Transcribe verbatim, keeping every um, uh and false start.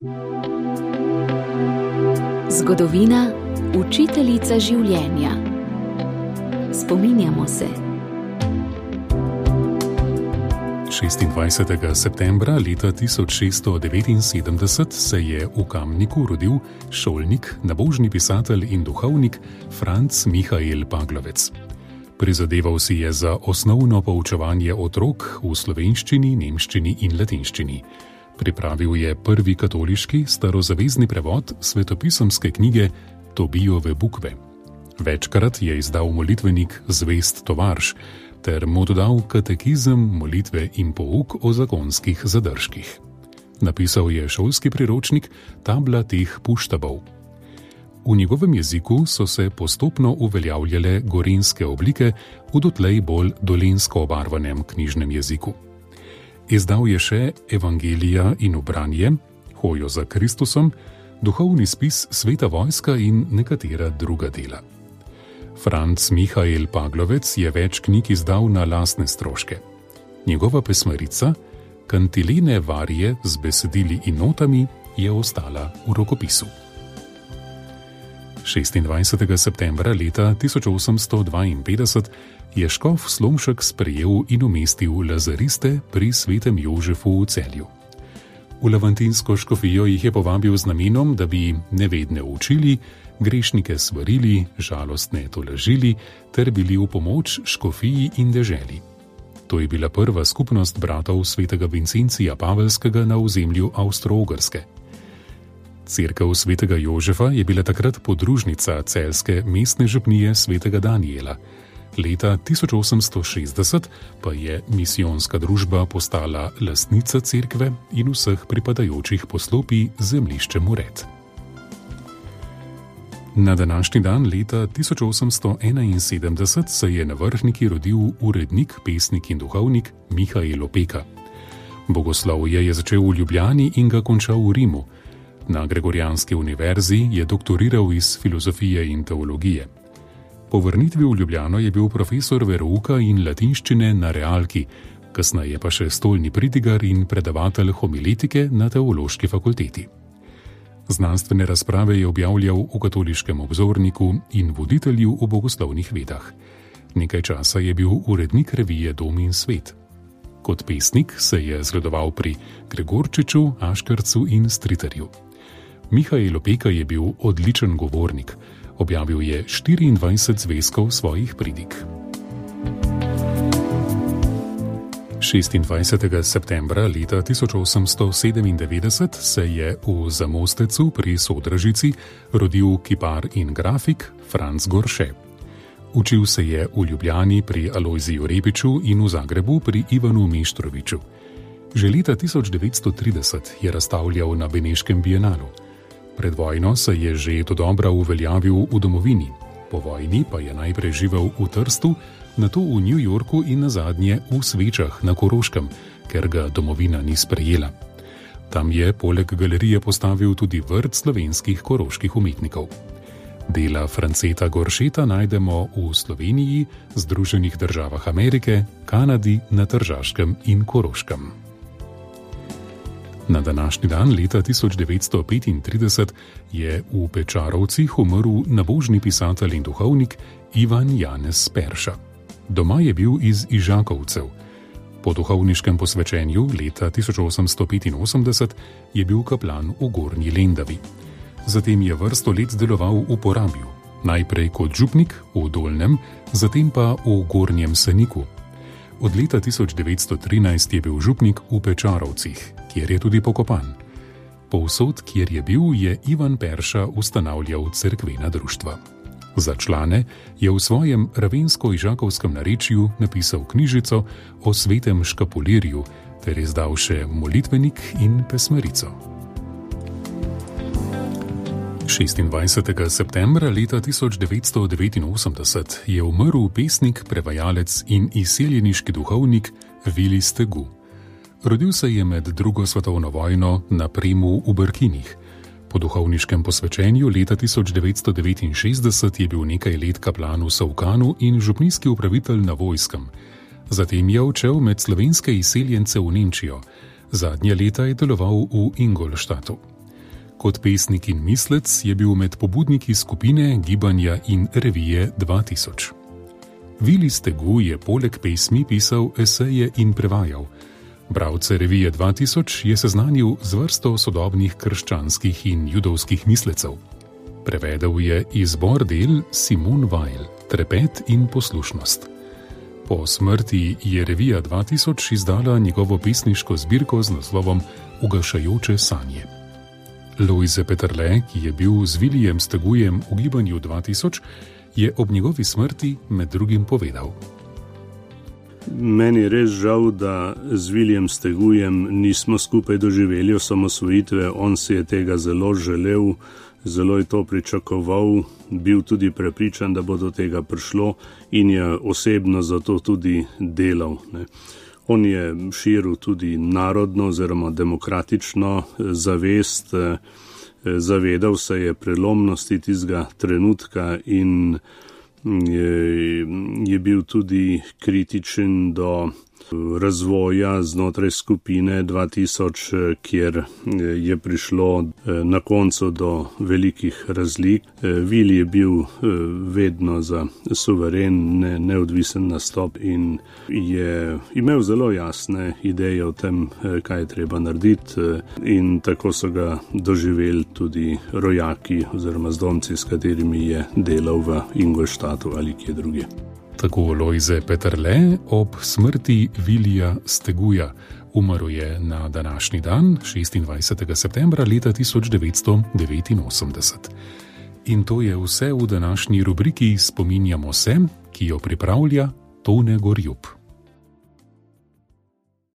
Zgodovina, učiteljica življenja. Spominjamo se. šestindvajsetega septembra leta tisoč šeststo devetinsedemdeset se je v Kamniku rodil šolnik, nabožni pisatelj in duhovnik Franc Mihael Paglovec. Prizadeval si je za osnovno poučevanje otrok v slovenščini, nemščini in latinščini. Pripravil je prvi katoliški starozavezni prevod svetopisemske knjige Tobijove bukve. Večkrat je izdal molitvenik Zvest tovarš ter mu dodal katekizem, molitve in pouk o zakonskih zadržkih. Napisal je šolski priročnik Tabla teh puštabov. V njegovem jeziku so se postopno uveljavljale gorenjske oblike v dotlej bolj dolenjsko obarvanem knjižnem jeziku. Izdal je še Evangelija in ubranje, Hojo za Kristusom, duhovni spis Sveta vojska in nekatera druga dela. Franc Mihael Paglovec je več knjig izdal na lastne stroške. Njegova pesmarica, Kantilene varije z besedili in notami, je ostala v rokopisu. šestindvajsetega septembra leta tisoč osemsto dvainpetdeset je škof Slomšek sprejel in umestil lazariste pri svetem Jožefu v Celju. V lavantinsko škofijo jih je povabil z namenom, da bi nevedne učili, grešnike svarili, žalostne tolažili ter bili v pomoč škofiji in deželi. To je bila prva skupnost bratov svetega Vincencija Pavelskega na ozemlju Avstro-Ogrske. Cerkev svetega Jožefa je bila takrat podružnica celjske mestne župnije svetega Danijela. Leta tisoč osemsto šestdeset pa je misijonska družba postala lastnica cerkve in vseh pripadajočih poslopij zemljiščem ured. Na današnji dan leta tisoč osemsto enainsedemdeset se je na Vrhniki rodil urednik, pesnik in duhovnik Mihael Opeka. Bogoslovje je začel v Ljubljani in ga končal v Rimu. Na Gregorijanski univerzi je doktoriral iz filozofije in teologije. Po vrnitvi v Ljubljano je bil profesor verouka in latinščine na Realki, kasneje pa še stolni pridigar in predavatelj homiletike na teološki fakulteti. Znanstvene razprave je objavljal v Katoliškem obzorniku in voditelju v bogoslovnih vedah. Nekaj časa je bil urednik revije Dom in svet. Kot pesnik se je zgledoval pri Gregorčiču, Aškercu in Stritarju. Mihael Opeka je bil odličen govornik. Objavil je štiriindvajset zvezkov svojih pridig. šestindvajsetega septembra leta tisoč osemsto sedemindevetdeset se je v Zamostecu pri Sodražici rodil kipar in grafik Franc Gorše. Učil se je v Ljubljani pri Alojziju Rebiču in v Zagrebu pri Ivanu Meštroviču. Že leta tisoč devetsto trideset je razstavljal na Beneškem bienalu. Pred vojno se je že dodobra uveljavil v domovini, po vojni pa je najprej živel v Trstu, nato v New Yorku in nazadnje v Svečah na Koroškem, ker ga domovina ni sprejela. Tam je poleg galerije postavil tudi vrt slovenskih koroških umetnikov. Dela Franceta Goršeta najdemo v Sloveniji, Združenih državah Amerike, Kanadi, na Tržaškem in Koroškem. Na današnji dan leta tisoč devetsto petintrideset je v Pečarovcih umrl nabožni pisatelj in duhovnik Ivan Janez Perša. Doma je bil iz Ižakovcev. Po duhovniškem posvečenju leta tisoč osemsto petinosemdeset je bil kaplan v Gornji Lendavi. Zatem je vrsto let deloval v Porabju, najprej kot župnik v Dolnjem, zatem pa v Gornjem Seniku. Od leta tisoč devetsto trinajst je bil župnik v Pečarovcih, kjer je tudi pokopan. Povsod, kjer je bil, je Ivan Perša ustanavljal cerkvena društva. Za člane je v svojem ravensko-ižakovskem narečju napisal knjižico o svetem škapulirju ter izdal še molitvenik in pesmarico. šestindvajsetega septembra leta tisoč devetsto devetinosemdeset je umrl pesnik, prevajalec in izseljeniški duhovnik Vili Stegu. Rodil se je med drugo svetovno vojno na Premu v Brkinih. Po duhovniškem posvečenju leta tisoč devetsto devetinšestdeset je bil nekaj let kaplan v Savkanu in župnijski upravitelj na Vojskem. Zatem je odšel med slovenske izseljence v Nemčijo. Zadnja leta je deloval v Ingolštatu. Kot pesnik in mislec je bil med pobudniki skupine, gibanja in revije dva tisoč. Vili Stegu je poleg pesmi pisal eseje in prevajal. Bralce revije dva tisoč je seznanil z vrsto sodobnih krščanskih in judovskih mislecev. Prevedel je izbor del Simone Weil, Trepet in poslušnost. Po smrti je revija dva tisoč izdala njegovo pesniško zbirko z naslovom Ugašajoče sanje. Lojze Peterle, ki je bil z Vilijem Stegujem v gibanju dva tisoč, je ob njegovi smrti med drugim povedal: Meni je res žal, da z Vilijem Stegujem nismo skupaj doživeli osamosvojitve. On si je tega zelo želel, zelo je to pričakoval, bil tudi prepričan, da bo do tega prišlo in je osebno zato tudi delal, ne. On je širil tudi narodno oziroma demokratično zavest, zavedal se je prelomnosti tistega trenutka in je, je bil tudi kritičen do razvoja znotraj skupine dva tisoč, kjer je prišlo na koncu do velikih razlik. Vili je bil vedno za suveren, ne, neodvisen nastop in je imel zelo jasne ideje o tem, kaj je treba narediti, in tako so ga doživeli tudi rojaki oziroma zdomci, s katerimi je delal v Ingolstadtu ali kje druge. Tako Lojze Peterle ob smrti Vilija Steguja. Umrl je na današnji dan, šestindvajsetega septembra leta tisoč devetsto devetinosemdeset. In to je vse v današnji rubriki Spominjamo se, ki jo pripravlja Tone Gorjup.